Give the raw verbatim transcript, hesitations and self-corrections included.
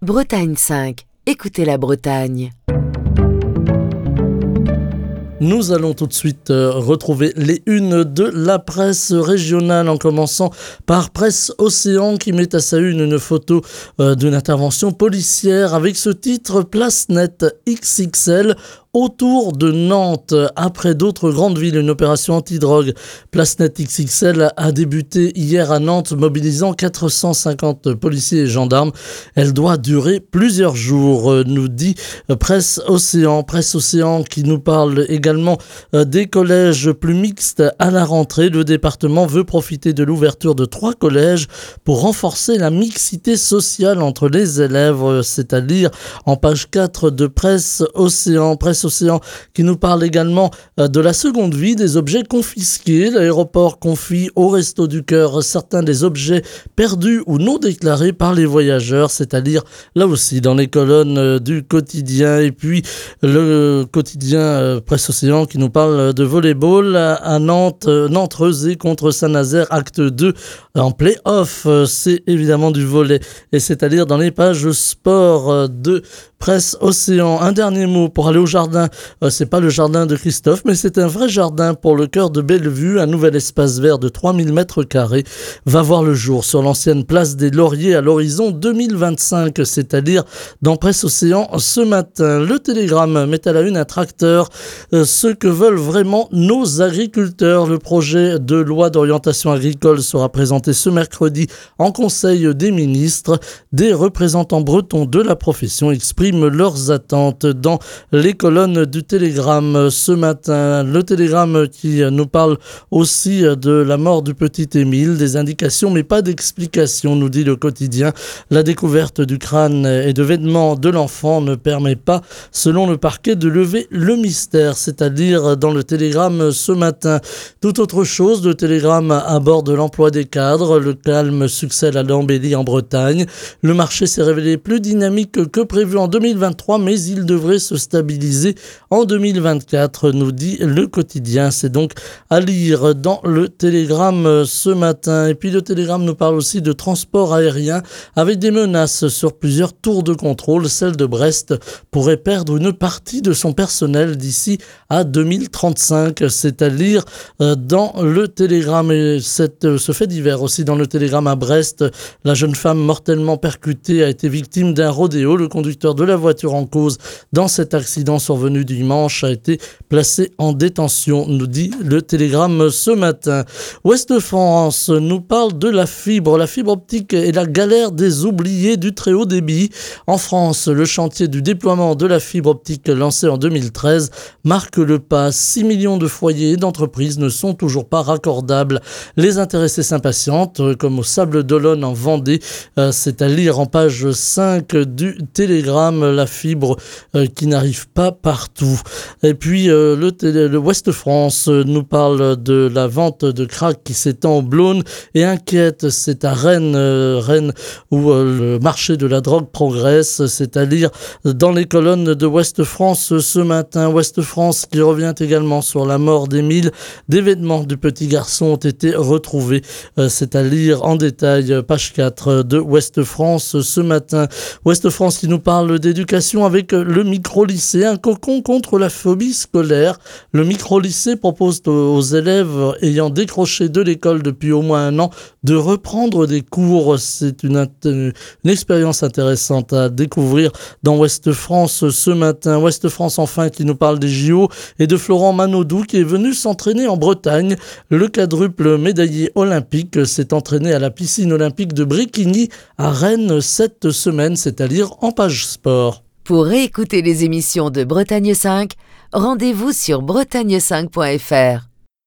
Bretagne cinq, écoutez la Bretagne. Nous allons tout de suite euh, retrouver les unes de la presse régionale en commençant par Presse Océan qui met à sa une une photo euh, d'une intervention policière avec ce titre « Place nette X X L ». Autour de Nantes, après d'autres grandes villes, une opération anti-drogue Place Net X X L a débuté hier à Nantes, mobilisant quatre cent cinquante policiers et gendarmes. Elle doit durer plusieurs jours, nous dit Presse Océan. Presse Océan qui nous parle également des collèges plus mixtes à la rentrée. Le département veut profiter de l'ouverture de trois collèges pour renforcer la mixité sociale entre les élèves, c'est à dire en page quatre de Presse Océan. Presse Océan qui nous parle également de la seconde vie des objets confisqués. L'aéroport confie au Resto du Cœur certains des objets perdus ou non déclarés par les voyageurs, c'est-à-dire là aussi dans les colonnes du quotidien. Et puis le quotidien Presse Océan qui nous parle de volleyball à Nantes, Nantes-Rezé contre Saint-Nazaire, acte deux en play-off. C'est évidemment du volley et c'est-à-dire dans les pages sport de Presse Océan. Un dernier mot pour aller au jardin. Euh, c'est pas le jardin de Christophe, mais c'est un vrai jardin pour le cœur de Bellevue. Un nouvel espace vert de trois mille mètres carrés va voir le jour sur l'ancienne place des Lauriers à l'horizon deux mille vingt-cinq, c'est-à-dire dans Presse Océan ce matin. Le Télégramme met à la une un tracteur, euh, ce que veulent vraiment nos agriculteurs. Le projet de loi d'orientation agricole sera présenté ce mercredi en Conseil des ministres. Des représentants bretons de la profession expriment leurs attentes dans les colonnes du Télégramme ce matin. Le Télégramme qui nous parle aussi de la mort du petit Émile, des indications mais pas d'explications, nous dit le quotidien. La découverte du crâne et de vêtements de l'enfant ne permet pas, selon le parquet, de lever le mystère, c'est-à-dire dans le Télégramme ce matin. Tout autre chose, le Télégramme aborde l'emploi des cadres. Le calme succède à l'embellie en Bretagne. Le marché s'est révélé plus dynamique que prévu en deux mille vingt-trois, mais il devrait se stabiliser en deux mille vingt-quatre, nous dit le quotidien. C'est donc à lire dans le Télégramme ce matin. Et puis le Télégramme nous parle aussi de transport aérien avec des menaces sur plusieurs tours de contrôle. Celle de Brest pourrait perdre une partie de son personnel d'ici à deux mille trente-cinq. C'est à lire dans le Télégramme. Et cette, ce fait divers aussi dans le Télégramme à Brest. La jeune femme mortellement percutée a été victime d'un rodéo. Le conducteur de la voiture en cause dans cet accident survenu dimanche a été placé en détention, nous dit le Télégramme ce matin. Ouest France nous parle de la fibre. La fibre optique et la galère des oubliés du très haut débit. En France, le chantier du déploiement de la fibre optique lancé en deux mille treize marque le pas. six millions de foyers et d'entreprises ne sont toujours pas raccordables. Les intéressés s'impatientent, comme au Sable d'Olonne en Vendée. Euh, c'est à lire en page cinq du Télégramme, la fibre euh, qui n'arrive pas partout. Et puis euh, le, télé, le Ouest France nous parle de la vente de crack qui s'étend au Blône et inquiète. C'est à Rennes, euh, Rennes où euh, le marché de la drogue progresse. C'est à lire dans les colonnes de Ouest France ce matin. Ouest France qui revient également sur la mort d'Émile. Des vêtements du petit garçon ont été retrouvés. Euh, c'est à lire en détail, page quatre de Ouest France ce matin. Ouest France qui nous parle d'éducation avec le micro-lycée, un cocon contre la phobie scolaire. Le micro-lycée propose aux élèves ayant décroché de l'école depuis au moins un an de reprendre des cours. C'est une, une expérience intéressante à découvrir dans Ouest France ce matin. Ouest France enfin qui nous parle des J O et de Florent Manodou qui est venu s'entraîner en Bretagne. Le quadruple médaillé olympique s'est entraîné à la piscine olympique de Bréquigny à Rennes cette semaine, c'est à lire en page sport. Pour réécouter les émissions de Bretagne cinq, rendez-vous sur bretagne cinq point f r.